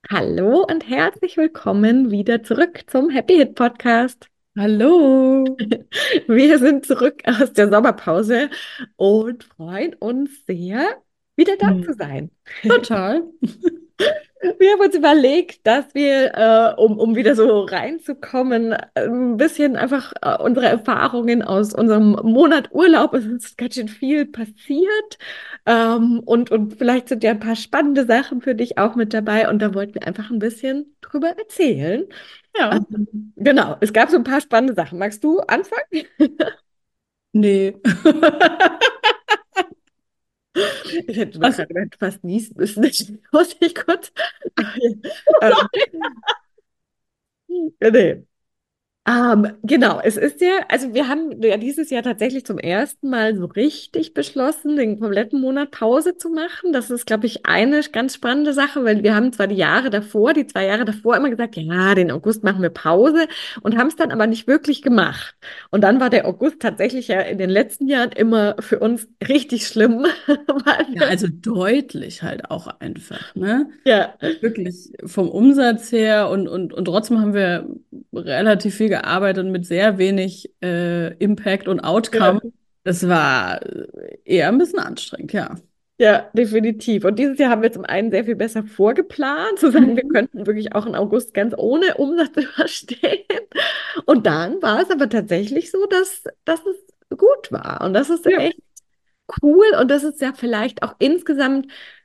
Hallo und herzlich willkommen wieder zurück zum Happy Hit Podcast. Hallo. Wir sind zurück aus der Sommerpause und freuen uns sehr, wieder da Hm. zu sein. Total. Wir haben uns überlegt, dass wir, um wieder so reinzukommen, ein bisschen einfach unsere Erfahrungen aus unserem Monat Urlaub, es ist ganz schön viel passiert, und vielleicht sind ja ein paar spannende Sachen für dich auch mit dabei und da wollten wir einfach ein bisschen drüber erzählen. Ja. Genau, es gab so ein paar spannende Sachen. Magst du anfangen? Nee. Ich hätte nur Was? gerade fast niesen müssen. Ich muss ich kurz. Ähm, nee. Genau, es ist ja, also wir haben ja dieses Jahr tatsächlich zum ersten Mal so richtig beschlossen, den kompletten Monat Pause zu machen. Das ist, glaube ich, eine ganz spannende Sache, weil wir haben zwar die Jahre davor, die 2 Jahre davor immer gesagt, ja, den August machen wir Pause und haben es dann aber nicht wirklich gemacht. Und dann war der August tatsächlich ja in den letzten Jahren immer für uns richtig schlimm, weil Ja, wir, also deutlich halt auch einfach, ne? ja, Wirklich vom Umsatz her und trotzdem haben wir relativ viel gearbeitet mit sehr wenig Impact und Outcome. ja. Das war eher ein bisschen anstrengend, ja. Ja, definitiv. Und dieses Jahr haben wir zum einen sehr viel besser vorgeplant, zu sagen, wir Mhm. könnten wirklich auch im August ganz ohne Umsatz überstehen. Und dann war es aber tatsächlich so, dass es gut war. Und das ist Ja. echt cool. Und das ist ja vielleicht auch insgesamt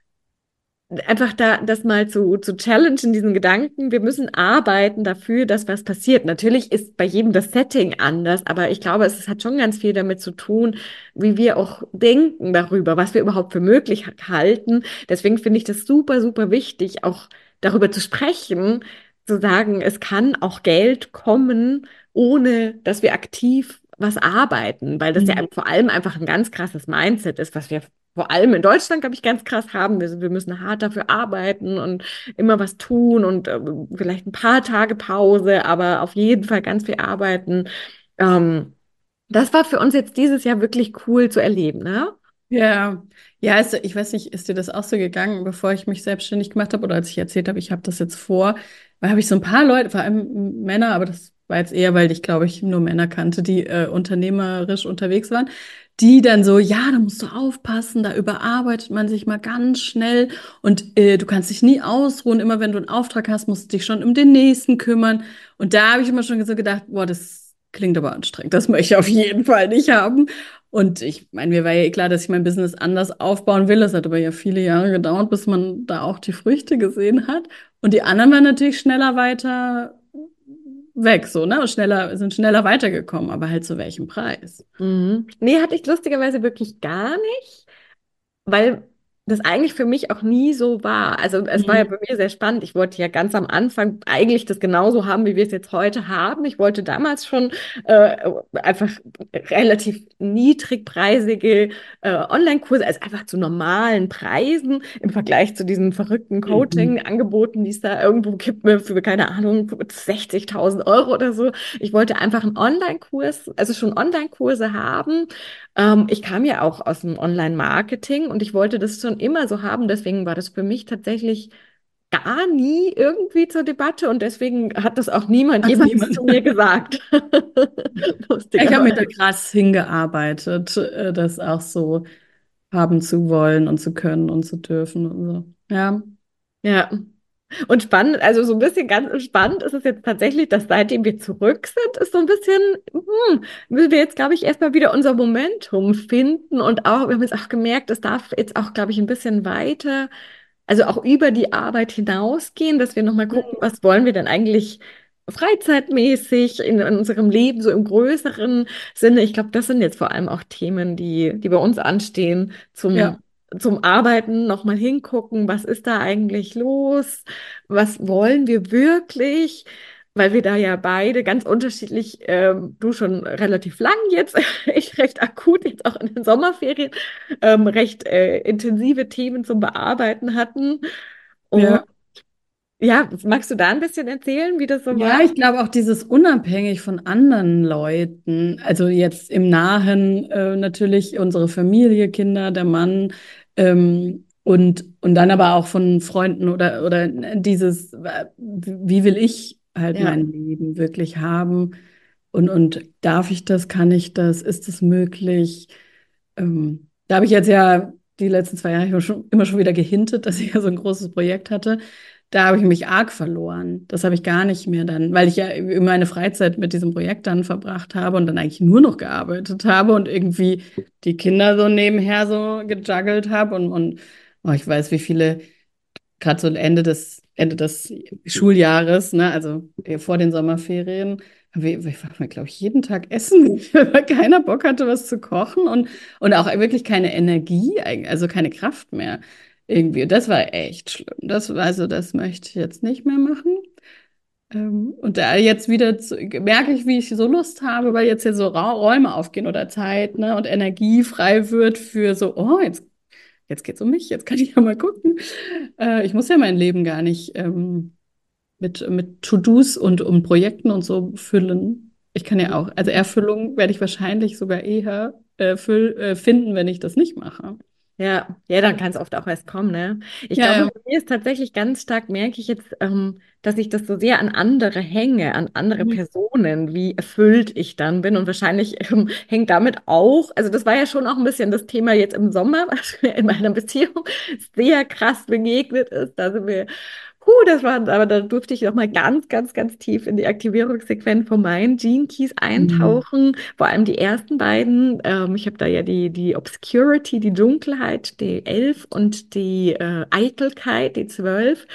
einfach da, das mal zu challengen, diesen Gedanken, wir müssen arbeiten dafür, dass was passiert. Natürlich ist bei jedem das Setting anders, aber ich glaube, es hat schon ganz viel damit zu tun, wie wir auch denken darüber, was wir überhaupt für möglich halten. Deswegen finde ich das super, super wichtig, auch darüber zu sprechen, zu sagen, es kann auch Geld kommen, ohne dass wir aktiv was arbeiten, weil das ja Mhm. vor allem einfach ein ganz krasses Mindset ist, was wir vor allem in Deutschland, glaube ich, ganz krass haben. Wir müssen hart dafür arbeiten und immer was tun und vielleicht ein paar Tage Pause, aber auf jeden Fall ganz viel arbeiten. Ähm, Das war für uns jetzt dieses Jahr wirklich cool zu erleben, ne? Ja, ja, ich weiß nicht, ist dir das auch so gegangen, bevor ich mich selbstständig gemacht habe oder als ich erzählt habe, ich habe das jetzt vor, weil habe ich so ein paar Leute, vor allem Männer, aber das war jetzt eher, weil ich glaube ich nur Männer kannte, die unternehmerisch unterwegs waren, die dann so, ja, da musst du aufpassen, da überarbeitet man sich mal ganz schnell und du kannst dich nie ausruhen, immer wenn du einen Auftrag hast, musst du dich schon um den nächsten kümmern und da habe ich immer schon so gedacht, boah, das klingt aber anstrengend, das möchte ich auf jeden Fall nicht haben. Und ich meine, mir war ja eh klar, dass ich mein Business anders aufbauen will. Es hat aber ja viele Jahre gedauert, bis man da auch die Früchte gesehen hat. Und die anderen waren natürlich schneller weiter weg, so, ne? Und sind schneller weitergekommen, aber halt zu welchem Preis? Mhm. Nee, hatte ich lustigerweise wirklich gar nicht. Weil das eigentlich für mich auch nie so war. Also es war ja Mhm. bei mir sehr spannend. Ich wollte ja ganz am Anfang eigentlich das genauso haben, wie wir es jetzt heute haben. Ich wollte damals schon einfach relativ niedrigpreisige Online-Kurse, also einfach zu normalen Preisen im Vergleich zu diesen verrückten Mhm. Coaching-Angeboten, die es da irgendwo gibt, mir für, keine Ahnung, 60.000 Euro oder so. Ich wollte einfach einen Online-Kurs, also schon Online-Kurse haben. Ich kam ja auch aus dem Online-Marketing und ich wollte das schon immer so haben. Deswegen war das für mich tatsächlich gar nie irgendwie zur Debatte und deswegen hat das auch niemand Hat jemals niemand. zu mir gesagt. Ja, ich habe mich da Lustigerweise. krass hingearbeitet, das auch so haben zu wollen und zu können und zu dürfen und so. Ja. Ja. Und spannend, also so ein bisschen ganz spannend ist es jetzt tatsächlich, dass seitdem wir zurück sind, ist so ein bisschen, müssen wir jetzt, glaube ich, erstmal wieder unser Momentum finden und auch, wir haben jetzt auch gemerkt, es darf jetzt auch, glaube ich, ein bisschen weiter, also auch über die Arbeit hinausgehen, dass wir nochmal gucken, was wollen wir denn eigentlich freizeitmäßig in unserem Leben, so im größeren Sinne. Ich glaube, das sind jetzt vor allem auch Themen, die bei uns anstehen, Ja. zum Arbeiten nochmal hingucken, was ist da eigentlich los, was wollen wir wirklich, weil wir da ja beide ganz unterschiedlich, du schon relativ lang jetzt, ich recht akut jetzt auch in den Sommerferien, recht intensive Themen zum Bearbeiten hatten. Und Ja. ja, magst du da ein bisschen erzählen, wie das so war? Ja, ich glaube auch dieses unabhängig von anderen Leuten, also jetzt im Nahen natürlich unsere Familie, Kinder, der Mann. Und dann aber auch von Freunden oder dieses, wie will ich halt Ja, mein Leben wirklich haben? Und darf ich das, kann ich das, ist es möglich? Da habe ich jetzt ja die letzten 2 Jahre immer schon wieder gehintet, dass ich ja so ein großes Projekt hatte. Da habe ich mich arg verloren. Das habe ich gar nicht mehr dann, weil ich ja meine Freizeit mit diesem Projekt dann verbracht habe und dann eigentlich nur noch gearbeitet habe und irgendwie die Kinder so nebenher so gejuggelt habe und oh, ich weiß, wie viele, gerade so Ende des Schuljahres, ne, also vor den Sommerferien, wir waren, glaube ich, jeden Tag essen, weil keiner Bock hatte, was zu kochen und auch wirklich keine Energie, also keine Kraft mehr irgendwie. Und das war echt schlimm. Also das möchte ich jetzt nicht mehr machen. Und da jetzt wieder merke ich, wie ich so Lust habe, weil jetzt hier so Räume aufgehen oder Zeit, ne, und Energie frei wird für so, oh, jetzt geht es um mich, jetzt kann ich ja mal gucken. Ich muss ja mein Leben gar nicht mit To-Dos und Projekten und so füllen. Ich kann ja auch, also Erfüllung werde ich wahrscheinlich sogar eher finden, wenn ich das nicht mache. ja, ja, dann kann es oft auch erst kommen, ne? Ich Ja, glaube, ja. bei mir ist tatsächlich ganz stark, merke ich jetzt, dass ich das so sehr an andere hänge, an andere Mhm. Personen, wie erfüllt ich dann bin. Und wahrscheinlich hängt damit auch, also das war ja schon auch ein bisschen das Thema jetzt im Sommer, was mir in meiner Beziehung sehr krass begegnet ist. Da sind wir das war, aber da durfte ich noch mal ganz, ganz, ganz tief in die Aktivierungssequenz von meinen Gene Keys Mhm. eintauchen. Vor allem die ersten beiden. Ich habe da ja die Obscurity, die Dunkelheit, die 11 und die Eitelkeit, die 12.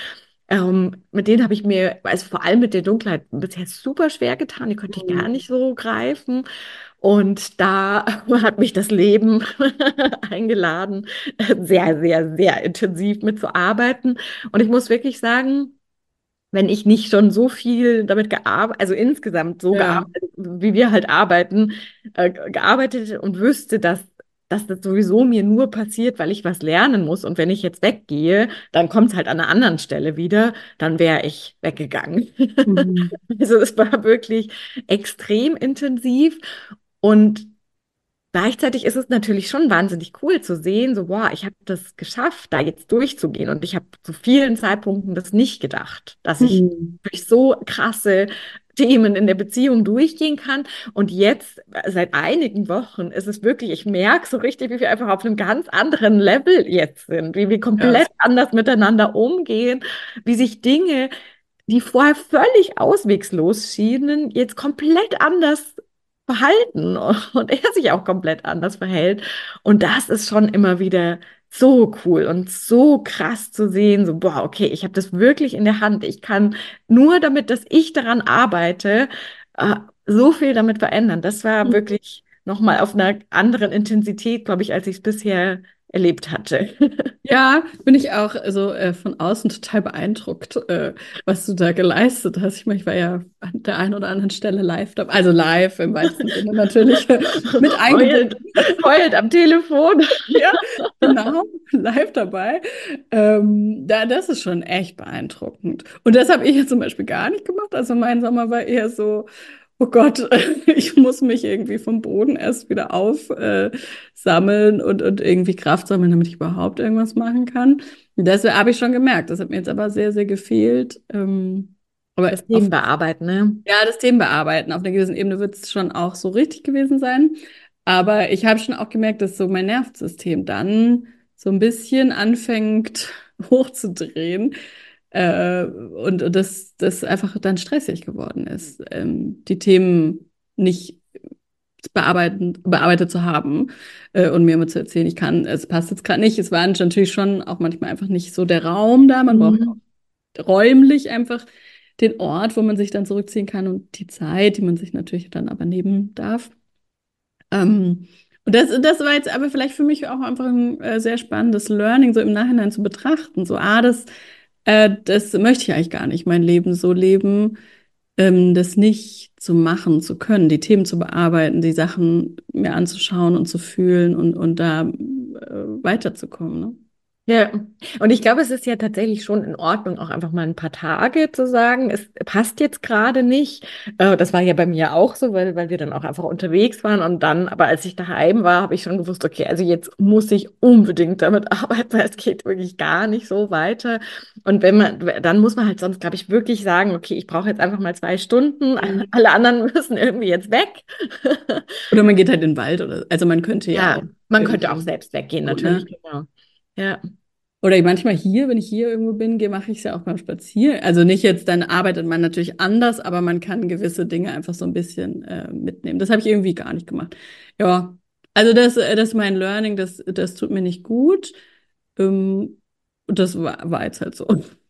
Mit denen habe ich mir, also vor allem mit der Dunkelheit, bisher super schwer getan. Die konnte ich gar Mhm. nicht so greifen. Und da hat mich das Leben eingeladen, sehr, sehr, sehr intensiv mitzuarbeiten. Und ich muss wirklich sagen, wenn ich nicht schon so viel damit gearbeitet, also insgesamt so Ja. gearbeitet, wie wir halt arbeiten, gearbeitet und wüsste, dass das sowieso mir nur passiert, weil ich was lernen muss. Und wenn ich jetzt weggehe, dann kommt es halt an einer anderen Stelle wieder, dann wäre ich weggegangen. Mhm. Also es war wirklich extrem intensiv. Und gleichzeitig ist es natürlich schon wahnsinnig cool zu sehen, so, boah, ich habe das geschafft, da jetzt durchzugehen. Und ich habe zu vielen Zeitpunkten das nicht gedacht, dass ich Mhm. durch so krasse Themen in der Beziehung durchgehen kann. Und jetzt, seit einigen Wochen, ist es wirklich, ich merke so richtig, wie wir einfach auf einem ganz anderen Level jetzt sind, wie wir Ja. komplett anders miteinander umgehen, wie sich Dinge, die vorher völlig auswegslos schienen, jetzt komplett anders verhalten und er sich auch komplett anders verhält. Und das ist schon immer wieder so cool und so krass zu sehen, so, boah, okay, ich habe das wirklich in der Hand. Ich kann nur damit, dass ich daran arbeite, äh, so viel damit verändern. Das war wirklich nochmal auf einer anderen Intensität, glaube ich, als ich es bisher erlebt hatte. Ja, bin ich auch also, von außen total beeindruckt, was du da geleistet hast. Ich meine, ich war ja an der einen oder anderen Stelle live dabei, also live im weitesten Sinne natürlich mit Heult, eingebunden. heult am Telefon. Ja, genau, live dabei. Das ist schon echt beeindruckend. Und das habe ich jetzt zum Beispiel gar nicht gemacht. Also mein Sommer war eher so, oh Gott, ich muss mich irgendwie vom Boden erst wieder aufsammeln und irgendwie Kraft sammeln, damit ich überhaupt irgendwas machen kann. Und das habe ich schon gemerkt. Das hat mir jetzt aber sehr, sehr gefehlt. Aber Das Themen bearbeiten, ne? ja, das Themen bearbeiten. Auf einer gewissen Ebene wird es schon auch so richtig gewesen sein. Aber ich habe schon auch gemerkt, dass so mein Nervensystem dann so ein bisschen anfängt hochzudrehen. Und das einfach dann stressig geworden ist, die Themen nicht bearbeitet zu haben und mir immer zu erzählen, ich kann, es passt jetzt gerade nicht. Es war natürlich schon auch manchmal einfach nicht so der Raum da. Man braucht Mhm. räumlich einfach den Ort, wo man sich dann zurückziehen kann und die Zeit, die man sich natürlich dann aber nehmen darf. Und das war jetzt aber vielleicht für mich auch einfach ein sehr spannendes Learning, so im Nachhinein zu betrachten. So, das möchte ich eigentlich gar nicht, mein Leben so leben, das nicht zu machen, zu können, die Themen zu bearbeiten, die Sachen mir anzuschauen und zu fühlen und da weiterzukommen. Ne? Ja, und ich glaube, es ist ja tatsächlich schon in Ordnung, auch einfach mal ein paar Tage zu sagen, es passt jetzt gerade nicht. Das war ja bei mir auch so, weil wir dann auch einfach unterwegs waren und dann, aber als ich daheim war, habe ich schon gewusst, okay, also jetzt muss ich unbedingt damit arbeiten, weil es geht wirklich gar nicht so weiter. Und wenn man, dann muss man halt sonst, glaube ich, wirklich sagen, okay, ich brauche jetzt einfach mal 2 Stunden, Mhm. alle anderen müssen irgendwie jetzt weg. Oder man geht halt in den Wald oder, also man könnte ja Ja, auch man könnte auch irgendwie selbst weggehen, so, natürlich, ne? genau. Ja. Oder manchmal hier, wenn ich hier irgendwo bin, mache ich es ja auch beim Spazieren. Also nicht jetzt, dann arbeitet man natürlich anders, aber man kann gewisse Dinge einfach so ein bisschen mitnehmen. Das habe ich irgendwie gar nicht gemacht. Ja, also das ist mein Learning, das tut mir nicht gut. Und das war jetzt halt so.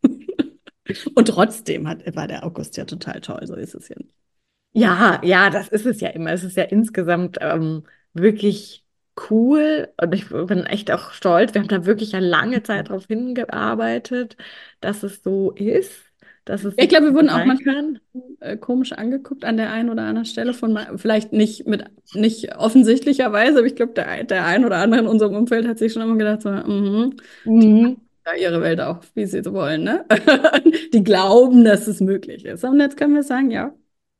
Und trotzdem war der August ja total toll, so ist es ja nicht. Ja, ja, das ist es ja immer. Es ist ja insgesamt wirklich cool und ich bin echt auch stolz. Wir haben da wirklich ja lange Zeit darauf hingearbeitet, dass es so ist, dass es Ja, ich jetzt glaube, wir so wurden auch sein manchmal kann. komisch angeguckt an der einen oder anderen Stelle vielleicht nicht offensichtlicherweise, aber ich glaube, der ein oder andere in unserem Umfeld hat sich schon immer gedacht, so, die machen Mhm. da ihre Welt auch, wie sie so wollen, ne? Die glauben, dass es möglich ist. Und jetzt können wir sagen, ja,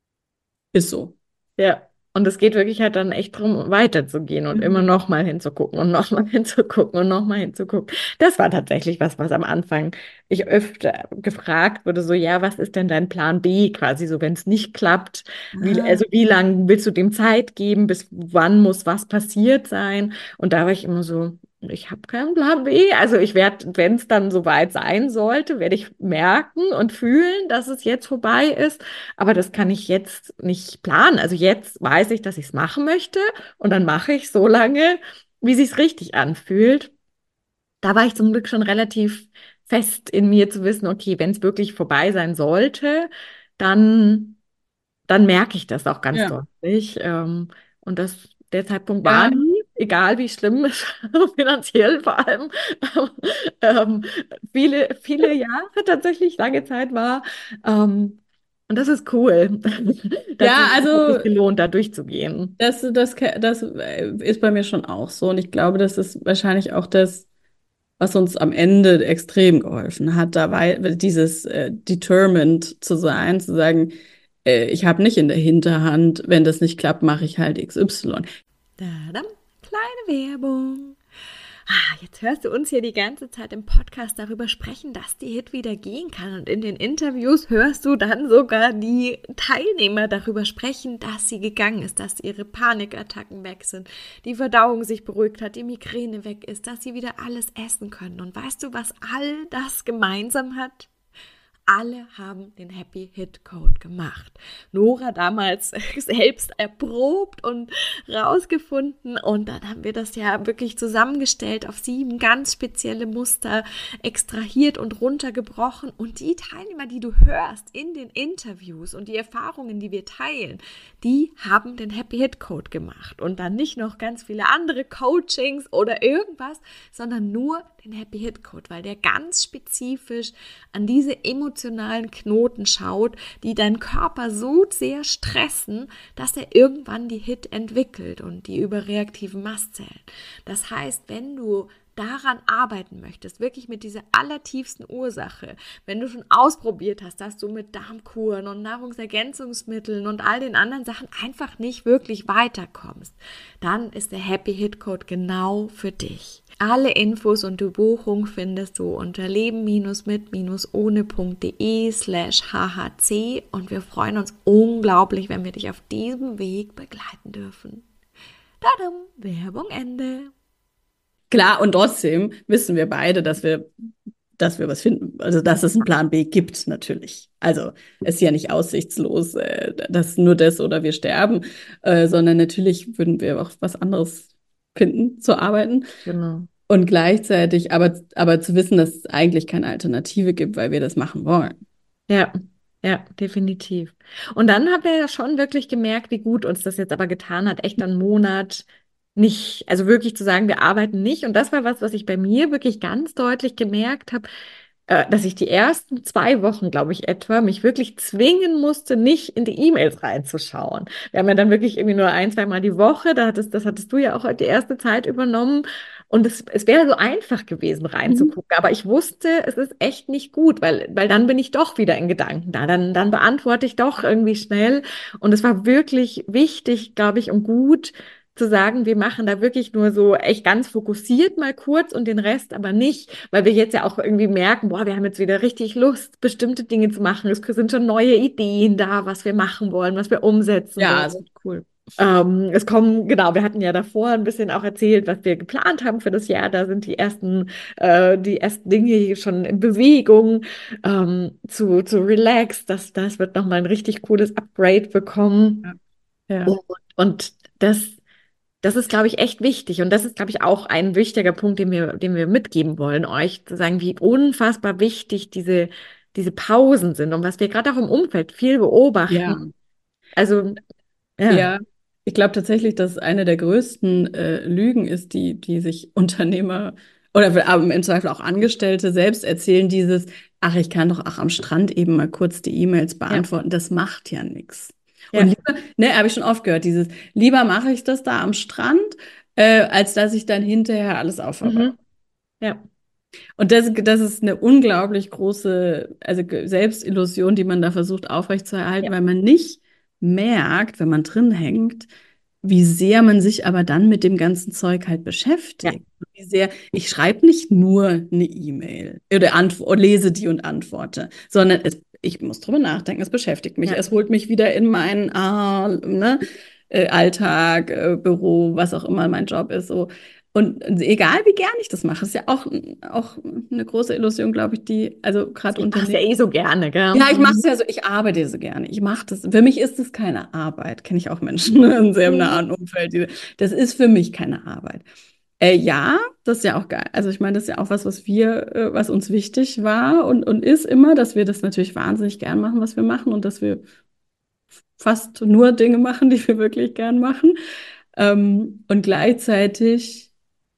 ist so. Ja, und es geht wirklich halt dann echt darum, weiterzugehen und immer Mhm. noch mal hinzugucken und noch mal hinzugucken und noch mal hinzugucken. Das war tatsächlich was, was am Anfang ich öfter gefragt wurde, so, ja, was ist denn dein Plan B quasi, so wenn es nicht klappt, Ah, also wie lange willst du dem Zeit geben, bis wann muss was passiert sein? Und da war ich immer so, ich habe keinen Plan B. Also ich werde, wenn es dann soweit sein sollte, werde ich merken und fühlen, dass es jetzt vorbei ist. Aber das kann ich jetzt nicht planen. Also jetzt weiß ich, dass ich es machen möchte und dann mache ich so lange, wie sich's richtig anfühlt. Da war ich zum Glück schon relativ fest in mir zu wissen, okay, wenn es wirklich vorbei sein sollte, dann, dann merke ich das auch ganz ja. deutlich. Und der Zeitpunkt war Ja, nie, egal wie schlimm es finanziell vor allem ähm, viele Jahre tatsächlich, lange Zeit war. Ähm, und das ist cool. Das ja, hat sich also gelohnt, da durchzugehen. das ist bei mir schon auch so. Und ich glaube, das ist wahrscheinlich auch das, was uns am Ende extrem geholfen hat, dabei dieses determined zu sein, zu sagen, ich habe nicht in der Hinterhand, wenn das nicht klappt, mache ich halt XY. Tadam, kleine Werbung. Jetzt hörst du uns hier die ganze Zeit im Podcast darüber sprechen, dass die Hit wieder gehen kann. Und in den Interviews hörst du dann sogar die Teilnehmer darüber sprechen, dass sie gegangen ist, dass ihre Panikattacken weg sind, die Verdauung sich beruhigt hat, die Migräne weg ist, dass sie wieder alles essen können. Und weißt du, was all das gemeinsam hat? Alle haben den Happy Hit Code gemacht. Nora damals selbst erprobt und rausgefunden und dann haben wir das ja wirklich zusammengestellt auf 7 ganz spezielle Muster extrahiert und runtergebrochen und die Teilnehmer, die du hörst in den Interviews und die Erfahrungen, die wir teilen, die haben den Happy Hit Code gemacht und dann nicht noch ganz viele andere Coachings oder irgendwas, sondern nur den Happy Hit Code, weil der ganz spezifisch an diese emotionalen Knoten schaut, die deinen Körper so sehr stressen, dass er irgendwann die Hit entwickelt und die überreaktiven Mastzellen. Das heißt, wenn du daran arbeiten möchtest, wirklich mit dieser allertiefsten Ursache, wenn du schon ausprobiert hast, dass du mit Darmkuren und Nahrungsergänzungsmitteln und all den anderen Sachen einfach nicht wirklich weiterkommst, dann ist der Happy Hit Code genau für dich. Alle Infos und die Buchung findest du unter leben-mit-ohne.de/hhc und wir freuen uns unglaublich, wenn wir dich auf diesem Weg begleiten dürfen. Tadam, Werbung Ende. Klar, und trotzdem wissen wir beide, dass wir was finden, also dass es einen Plan B gibt, natürlich. Also es ist ja nicht aussichtslos, dass nur das oder wir sterben, sondern natürlich würden wir auch was anderes finden zu arbeiten. Genau. Und gleichzeitig aber zu wissen, dass es eigentlich keine Alternative gibt, weil wir das machen wollen. Ja, ja, definitiv. Und dann haben wir ja schon wirklich gemerkt, wie gut uns das jetzt aber getan hat, echt einen Monat nicht, also wirklich zu sagen, wir arbeiten nicht. Und das war was, was ich bei mir wirklich ganz deutlich gemerkt habe, dass ich die ersten 2 Wochen, glaube ich, etwa, mich wirklich zwingen musste, nicht in die E-Mails reinzuschauen. Wir haben ja dann wirklich irgendwie nur 1, 2 Mal die Woche, das hattest du ja auch die erste Zeit übernommen. Und es wäre so einfach gewesen, Mhm. reinzugucken. Aber ich wusste, es ist echt nicht gut, weil dann bin ich doch wieder in Gedanken da. Dann beantworte ich doch irgendwie schnell. Und es war wirklich wichtig, glaube ich, und gut zu sagen, wir machen da wirklich nur so echt ganz fokussiert mal kurz und den Rest aber nicht, weil wir jetzt ja auch irgendwie merken, boah, wir haben jetzt wieder richtig Lust, bestimmte Dinge zu machen. Es sind schon neue Ideen da, was wir machen wollen, was wir umsetzen wollen. Ja, ist cool. Es kommen, genau, wir hatten ja davor ein bisschen auch erzählt, was wir geplant haben für das Jahr. Da sind die ersten Dinge hier schon in Bewegung, zu Relax. Das wird nochmal ein richtig cooles Upgrade Ja. bekommen. Ja. Und das ist, glaube ich, echt wichtig. Und das ist, glaube ich, auch ein wichtiger Punkt, den wir mitgeben wollen, euch zu sagen, wie unfassbar wichtig diese Pausen sind und was wir gerade auch im Umfeld viel beobachten. Ja. Also, ja. Ja, ich glaube tatsächlich, dass eine der größten Lügen ist, die sich Unternehmer oder im Zweifel auch Angestellte selbst erzählen, dieses, ach, ich kann doch auch am Strand eben mal kurz die E-Mails Ja, beantworten, das macht ja nichts. Und ja. lieber, ne, habe ich schon oft gehört, dieses, lieber mache ich das da am Strand, als dass ich dann hinterher alles aufarbeite. Mhm. Ja, Und das ist eine unglaublich große, also Selbstillusion, die man da versucht aufrechtzuerhalten, ja, weil man nicht merkt, wenn man drin hängt, wie sehr man sich aber dann mit dem ganzen Zeug halt ja, beschäftigt. Wie sehr, ich schreibe nicht nur eine E-Mail oder lese die und antworte, sondern ich muss drüber nachdenken, es beschäftigt mich, ja, es holt mich wieder in meinen ne, Alltag, Büro, was auch immer mein Job ist, so. Und egal wie gern ich das mache, ist ja auch eine große Illusion, glaube ich, die, also gerade ich mache es ja Unternehmen. eh so gerne, gell? Ja, ich mache es Mhm. ja so, ich arbeite so gerne. Ich mache das. Für mich ist es keine Arbeit. Kenne ich auch Menschen in sehr Mhm. nahen Umfeld. Das ist für mich keine Arbeit. Ja, das ist ja auch geil. Also ich meine, das ist ja auch was uns wichtig war und ist immer, dass wir das natürlich wahnsinnig gern machen, was wir machen und dass wir fast nur Dinge machen, die wir wirklich gern machen. Und gleichzeitig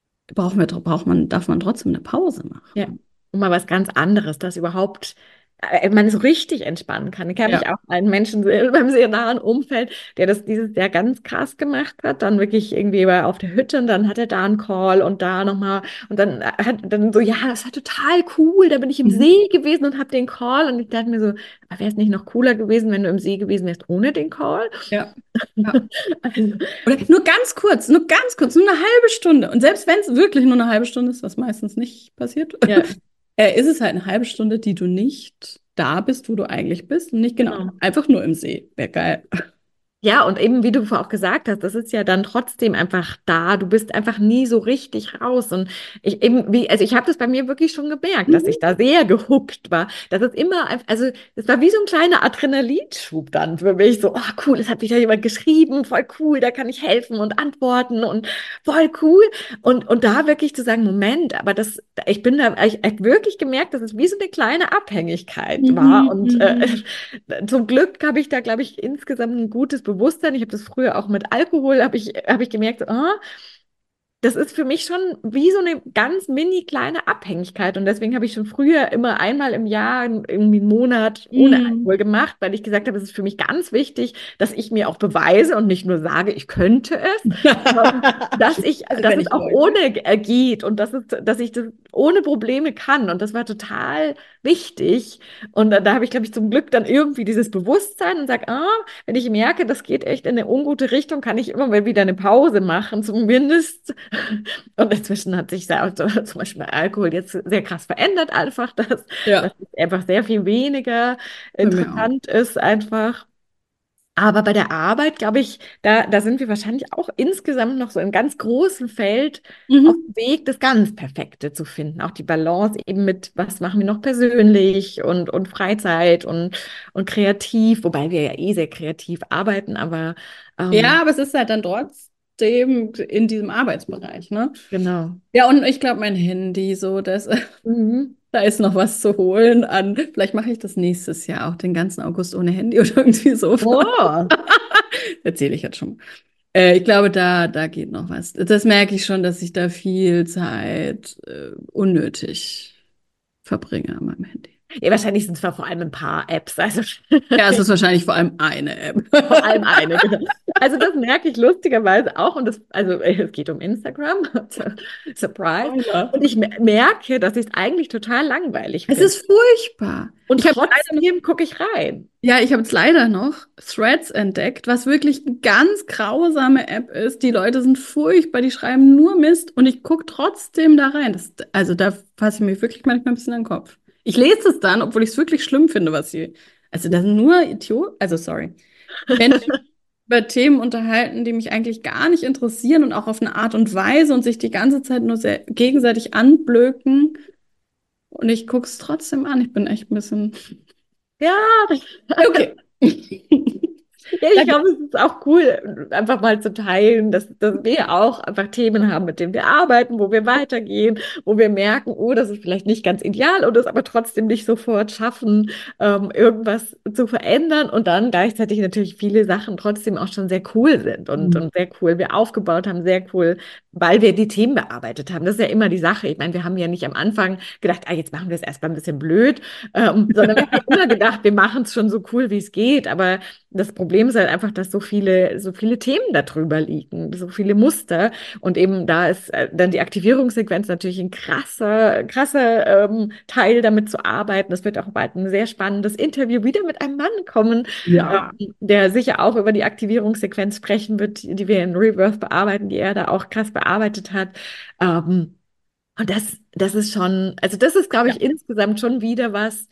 darf man trotzdem eine Pause Ja, machen. und mal was ganz anderes, das überhaupt man so richtig entspannen kann. Ich habe Ja. ich auch einen Menschen in meinem sehr nahen Umfeld, der das dieses Jahr ganz krass gemacht hat. Dann wirklich irgendwie war er auf der Hütte und dann hat er da einen Call und da nochmal und dann hat dann so, ja, das war total cool. Da bin ich im Mhm. See gewesen und habe den Call und ich dachte mir so, aber wäre es nicht noch cooler gewesen, wenn du im See gewesen wärst ohne den Call? Ja. Ja. Also, Oder nur ganz kurz, nur eine halbe Stunde. Und selbst wenn es wirklich nur eine halbe Stunde ist, was meistens nicht passiert, ja, ist es halt eine halbe Stunde, die du nicht da bist, wo du eigentlich bist und nicht genau, genau. einfach nur im See. Wäre geil. Ja, und eben, wie du vorher auch gesagt hast, das ist ja dann trotzdem einfach da. Du bist einfach nie so richtig raus. Und also ich habe das bei mir wirklich schon gemerkt, dass ich Mhm. da sehr gehuckt war. Das ist immer, also es war wie so ein kleiner Adrenalinschub dann für mich. So, oh cool, es hat wieder jemand geschrieben, voll cool, da kann ich helfen und antworten und voll cool. Und da wirklich zu sagen, Moment, aber ich hab wirklich gemerkt, dass es wie so eine kleine Abhängigkeit war. Mhm. Und Mhm. zum Glück habe ich da, glaube ich, insgesamt ein gutes Bewusstsein. Ich habe das früher auch mit Alkohol, habe ich gemerkt, so, das ist für mich schon wie so eine ganz mini kleine Abhängigkeit. Und deswegen habe ich schon früher immer einmal im Jahr irgendwie einen Monat ohne Mhm. Alkohol gemacht, weil ich gesagt habe, es ist für mich ganz wichtig, dass ich mir auch beweise und nicht nur sage, ich könnte es, sondern also dass Wenn es ich auch wollte. ohne geht und dass ich das ohne Probleme kann. Und das war total wichtig. Und da habe ich, glaube ich, zum Glück dann irgendwie dieses Bewusstsein und sage, wenn ich merke, das geht echt in eine ungute Richtung, kann ich immer mal wieder eine Pause machen, zumindest. Und inzwischen hat sich zum Beispiel bei Alkohol jetzt sehr krass verändert, einfach, dass Ja, es einfach sehr viel weniger bei mir auch. interessant ist, einfach. Aber bei der Arbeit, glaube ich, da sind wir wahrscheinlich auch insgesamt noch so im ganz großen Feld auf Mhm. dem Weg, das ganz Perfekte zu finden. Auch die Balance eben mit, was machen wir noch persönlich und Freizeit und kreativ, wobei wir ja eh sehr kreativ arbeiten, aber Ja, aber es ist halt dann trotzdem in diesem Arbeitsbereich, ne? genau. Ja, und ich glaube, mein Handy, so, das, Mhm. da ist noch was zu holen an. Vielleicht mache ich das nächstes Jahr auch den ganzen August ohne Handy oder irgendwie so. Oh, Erzähle ich jetzt schon. Ich glaube, da geht noch was. Das merke ich schon, dass ich da viel Zeit unnötig verbringe an meinem Handy. Ja, wahrscheinlich sind es vor allem ein paar Apps, also Ja, es ist wahrscheinlich vor allem eine App. vor allem eine, genau. Also das merke ich lustigerweise auch und es geht um Instagram, Surprise. Spoiler. Und ich merke, dass ich es eigentlich total langweilig Es finde. ist furchtbar. Und Ich habe leider noch, trotzdem gucke ich rein. ja, ich habe jetzt leider noch Threads entdeckt, was wirklich eine ganz grausame App ist. Die Leute sind furchtbar, die schreiben nur Mist und ich gucke trotzdem da rein. Also da fasse ich mir wirklich manchmal ein bisschen an den Kopf. Ich lese es dann, obwohl ich es wirklich schlimm finde, was sie. Also da sind nur Idioten, also sorry. Menschen über Themen unterhalten, die mich eigentlich gar nicht interessieren und auch auf eine Art und Weise und sich die ganze Zeit nur sehr gegenseitig anblöken. Und ich gucke es trotzdem an. Ich bin echt ein bisschen. Ja, Okay. ja, ich glaube, es ist auch cool, einfach mal zu teilen, dass wir auch einfach Themen haben, mit denen wir arbeiten, wo wir weitergehen, wo wir merken, oh, das ist vielleicht nicht ganz ideal oder es aber trotzdem nicht sofort schaffen, irgendwas zu verändern und dann gleichzeitig natürlich viele Sachen trotzdem auch schon sehr cool sind und sehr cool wir aufgebaut haben, sehr cool, weil wir die Themen bearbeitet haben. Das ist ja immer die Sache. Ich meine, wir haben ja nicht am Anfang gedacht, jetzt machen wir es erstmal ein bisschen blöd, sondern wir haben ja immer gedacht, wir machen es schon so cool, wie es geht, aber das Problem ist halt einfach, dass so viele Themen darüber liegen, so viele Muster. Und eben da ist dann die Aktivierungssequenz natürlich ein krasser Teil, damit zu arbeiten. Es wird auch bald ein sehr spannendes Interview wieder mit einem Mann kommen, Ja. der sicher auch über die Aktivierungssequenz sprechen wird, die wir in Rebirth bearbeiten, die er da auch krass bearbeitet hat. Und das ist schon, also das ist, glaube Ja. ich, insgesamt schon wieder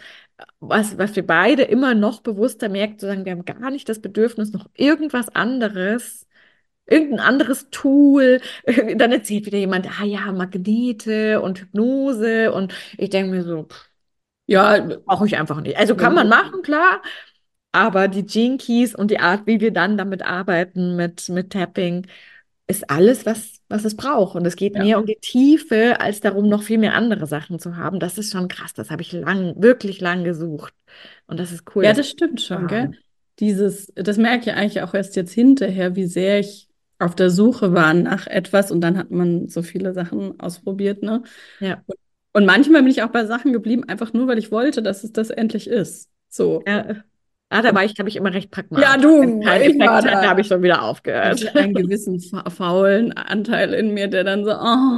was wir beide immer noch bewusster merken, zu sagen, wir haben gar nicht das Bedürfnis, noch irgendwas anderes, irgendein anderes Tool. Dann erzählt wieder jemand, ja, Magnete und Hypnose. Und ich denke mir so, Ja, brauche ich einfach nicht. Also kann man machen, klar, aber die Gene Keys und die Art, wie wir dann damit arbeiten, mit Tapping, ist alles, was es braucht. Und es geht ja. mehr um die Tiefe, als darum, noch viel mehr andere Sachen zu haben. Das ist schon krass. Das habe ich wirklich lang gesucht. Und das ist cool, Ja, das das stimmt zu schon, gell? haben. Das merke ich eigentlich auch erst jetzt hinterher, wie sehr ich auf der Suche war nach etwas und dann hat man so viele Sachen ausprobiert, ne? Ja. Und manchmal bin ich auch bei Sachen geblieben, einfach nur, weil ich wollte, dass es das endlich ist. So. Ja. Da war ich, glaube ich, immer recht Ja, pragmatisch. Wenn es du, keinen ich war Effekt hatte, habe da. ich schon wieder Ich aufgehört. hatte einen gewissen faulen Anteil in mir, der dann so,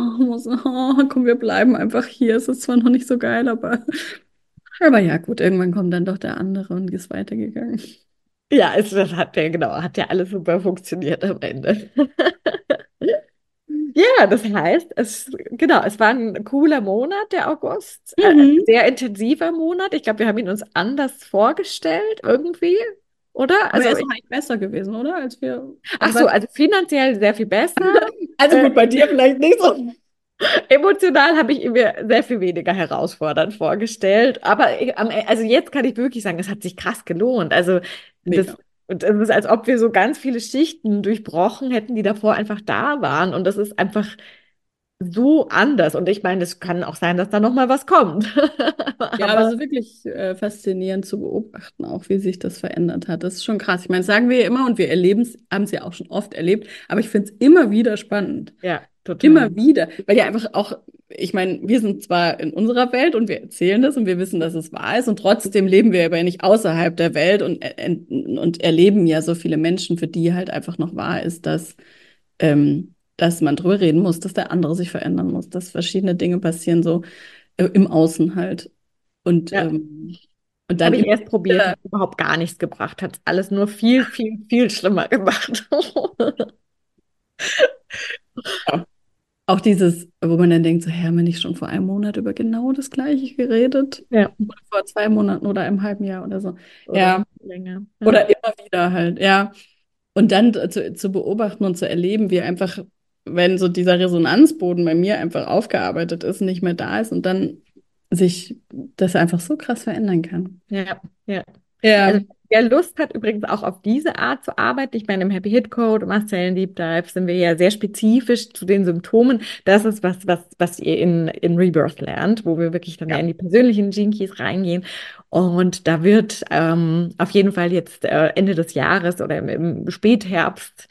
komm, wir bleiben einfach hier. Es ist zwar noch nicht so geil, aber ja, gut, irgendwann kommt dann doch der andere und ist weitergegangen. Ja, das hat ja alles super funktioniert am Ende. Ja, das heißt, es war ein cooler Monat, der August, Mhm. sehr intensiver Monat. Ich glaube, wir haben ihn uns anders vorgestellt irgendwie, oder? Aber er Also, ist doch eigentlich besser gewesen, oder? Als wir. ach Also, so, also finanziell sehr viel besser. also Äh, gut, bei dir vielleicht nicht so. Emotional habe ich ihn mir sehr viel weniger herausfordernd vorgestellt. Aber also jetzt kann ich wirklich sagen, es hat sich krass gelohnt. Also Mega. und es ist, als ob wir so ganz viele Schichten durchbrochen hätten, die davor einfach da waren. Und das ist einfach so anders. Und ich meine, es kann auch sein, dass da noch mal was kommt. Ja, aber Aber es ist wirklich faszinierend zu beobachten, auch wie sich das verändert hat. Das ist schon krass. Ich meine, das sagen wir ja immer und wir erleben es, haben es ja auch schon oft erlebt, aber ich finde es immer wieder spannend. ja, total. Immer wieder. Weil ja einfach auch, ich meine, wir sind zwar in unserer Welt und wir erzählen das und wir wissen, dass es wahr ist und trotzdem leben wir aber ja nicht außerhalb der Welt und erleben ja so viele Menschen, für die halt einfach noch wahr ist, dass man drüber reden muss, dass der andere sich verändern muss, dass verschiedene Dinge passieren, so im Außen halt. Und, Ja, ähm, und dann habe ich immer erst probiert, wieder hat überhaupt gar nichts gebracht, hat es alles nur viel schlimmer gemacht. ja, auch dieses, wo man dann denkt, so, hä, haben wir nicht schon vor einem Monat über genau das Gleiche geredet? Ja, Oder vor 2 Monaten oder einem halben Jahr oder so. oder noch Ja, länger. Ja. oder immer wieder halt, ja. Und dann zu beobachten und zu erleben, wie einfach, wenn so dieser Resonanzboden bei mir einfach aufgearbeitet ist, nicht mehr da ist und dann sich das einfach so krass verändern kann. Ja, ja. Also Ja. wer Lust hat, übrigens auch auf diese Art zu arbeiten, ich meine, im Happy Hit Code, im Mast-Zellen Deep Dive sind wir ja sehr spezifisch zu den Symptomen. Das ist was ihr in Rebirth lernt, wo wir wirklich dann ja in die persönlichen Gene Keys reingehen. Und da wird auf jeden Fall jetzt Ende des Jahres oder im Spätherbst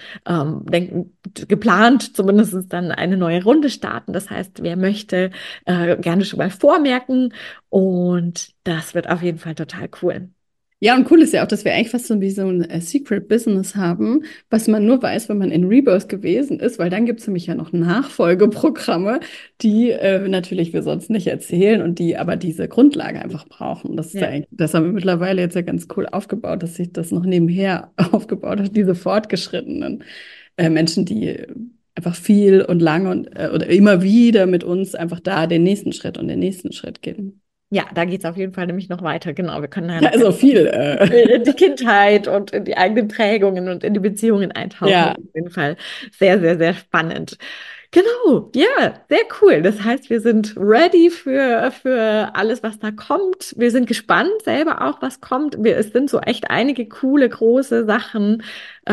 geplant, zumindest dann eine neue Runde starten. Das heißt, wer möchte, gerne schon mal vormerken. Und das wird auf jeden Fall total cool. Ja, und cool ist ja auch, dass wir eigentlich fast so wie so ein Secret Business haben, was man nur weiß, wenn man in Rebirth gewesen ist, weil dann gibt es nämlich ja noch Nachfolgeprogramme, die natürlich wir sonst nicht erzählen und die aber diese Grundlage einfach brauchen. Das ist ja eigentlich, das haben wir mittlerweile jetzt ja ganz cool aufgebaut, dass sich das noch nebenher aufgebaut hat, diese fortgeschrittenen Menschen, die einfach viel und lange und oder immer wieder mit uns einfach da den nächsten Schritt und den nächsten Schritt gehen. Ja, da geht es auf jeden Fall nämlich noch weiter. Genau, wir können Ja, also viel. In die Kindheit und in die eigenen Prägungen und in die Beziehungen eintauchen. Ja. Auf jeden Fall sehr, sehr, sehr spannend. Genau, ja, sehr cool. Das heißt, wir sind ready für alles, was da kommt. Wir sind gespannt selber auch, was kommt. Es sind so echt einige coole, große Sachen,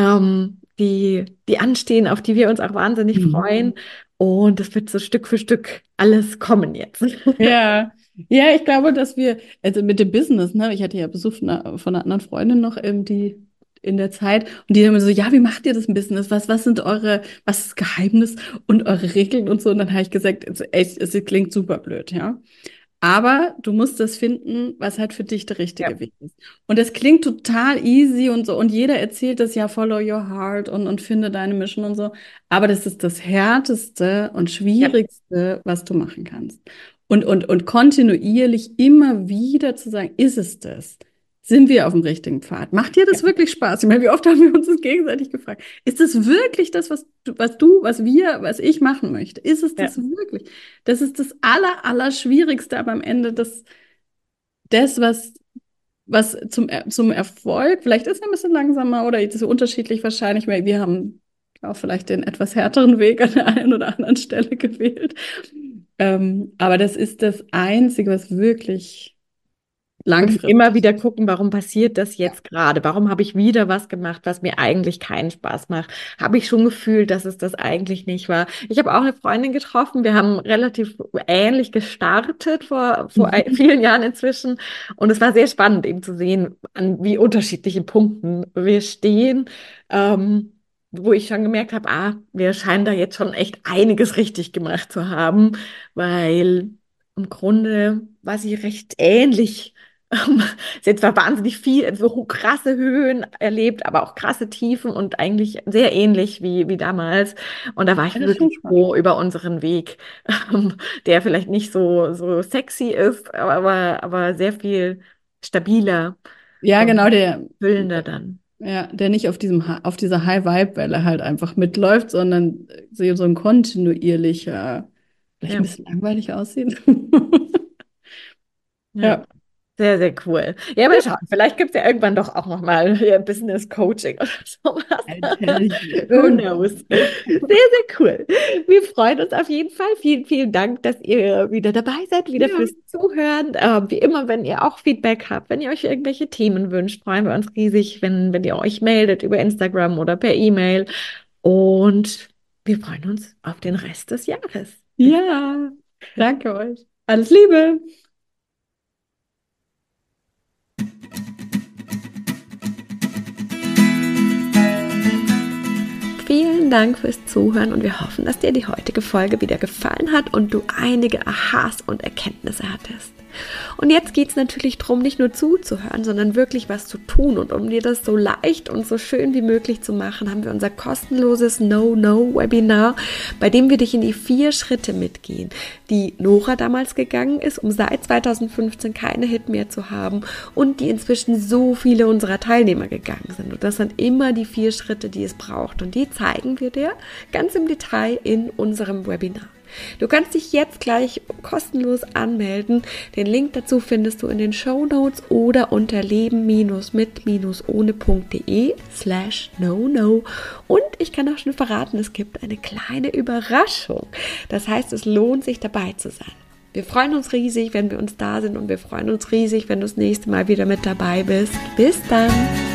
die anstehen, auf die wir uns auch wahnsinnig freuen. Und es wird so Stück für Stück alles kommen jetzt. Ja. Ja, ich glaube, dass wir, also mit dem Business, ne, ich hatte ja Besuch von einer anderen Freundin noch, die in der Zeit, und die haben so, ja, wie macht ihr das im Business? Was sind was ist das Geheimnis und eure Regeln und so? Und dann habe ich gesagt, es klingt super blöd, ja. Aber du musst das finden, was halt für dich der richtige Weg ist. Und es klingt total easy und so. Und jeder erzählt das ja, follow your heart und finde deine Mission und so. Aber das ist das Härteste und Schwierigste, was du machen kannst. Und kontinuierlich immer wieder zu sagen, ist es das? Sind wir auf dem richtigen Pfad? Macht dir das wirklich Spaß? Ich meine, wie oft haben wir uns das gegenseitig gefragt? Ist das wirklich das, was ich machen möchte? Ist es das wirklich? Das ist das Allerschwierigste, aber am Ende was zum Erfolg, vielleicht ist er ein bisschen langsamer oder ist es unterschiedlich wahrscheinlich, weil wir haben auch vielleicht den etwas härteren Weg an der einen oder anderen Stelle gewählt. Aber das ist das Einzige, was wirklich langfristig. Und immer wieder gucken, warum passiert das jetzt gerade? Warum habe ich wieder was gemacht, was mir eigentlich keinen Spaß macht? Habe ich schon gefühlt, dass es das eigentlich nicht war? Ich habe auch eine Freundin getroffen. Wir haben relativ ähnlich gestartet vor vielen Jahren inzwischen. Und es war sehr spannend, eben zu sehen, an wie unterschiedlichen Punkten wir stehen. Wo ich schon gemerkt habe, wir scheinen da jetzt schon echt einiges richtig gemacht zu haben, weil im Grunde war sie recht ähnlich. Sie hat zwar wahnsinnig viel, so krasse Höhen erlebt, aber auch krasse Tiefen und eigentlich sehr ähnlich wie damals. Und da war ich wirklich froh über unseren Weg, der vielleicht nicht so sexy ist, aber sehr viel stabiler. Ja, genau, füllender dann. Ja, der nicht auf dieser High-Vibe-Welle halt einfach mitläuft, sondern so ein kontinuierlicher, vielleicht ein bisschen langweilig aussieht. Ja. Sehr, sehr cool. Ja, aber schauen, vielleicht gibt es ja irgendwann doch auch nochmal Business Coaching oder sowas. Who knows? Sehr, sehr cool. Wir freuen uns auf jeden Fall. Vielen, vielen Dank, dass ihr wieder dabei seid, wieder fürs Zuhören. Wie immer, wenn ihr auch Feedback habt, wenn ihr euch irgendwelche Themen wünscht, freuen wir uns riesig, wenn ihr euch meldet über Instagram oder per E-Mail. Und wir freuen uns auf den Rest des Jahres. Ja, danke euch. Alles Liebe. Vielen Dank fürs Zuhören und wir hoffen, dass dir die heutige Folge wieder gefallen hat und du einige Aha's und Erkenntnisse hattest. Und jetzt geht es natürlich darum, nicht nur zuzuhören, sondern wirklich was zu tun. Und um dir das so leicht und so schön wie möglich zu machen, haben wir unser kostenloses No-No-Webinar, bei dem wir dich in die 4 Schritte mitgehen, die Nora damals gegangen ist, um seit 2015 keine Hit mehr zu haben und die inzwischen so viele unserer Teilnehmer gegangen sind. Und das sind immer die 4 Schritte, die es braucht. Und die zeigen wir dir ganz im Detail in unserem Webinar. Du kannst dich jetzt gleich kostenlos anmelden. Den Link dazu findest du in den Shownotes oder unter leben-mit-ohne.de/no-no. Und ich kann auch schon verraten, es gibt eine kleine Überraschung. Das heißt, es lohnt sich dabei zu sein. Wir freuen uns riesig, wenn wir uns da sind und wir freuen uns riesig, wenn du das nächste Mal wieder mit dabei bist. Bis dann!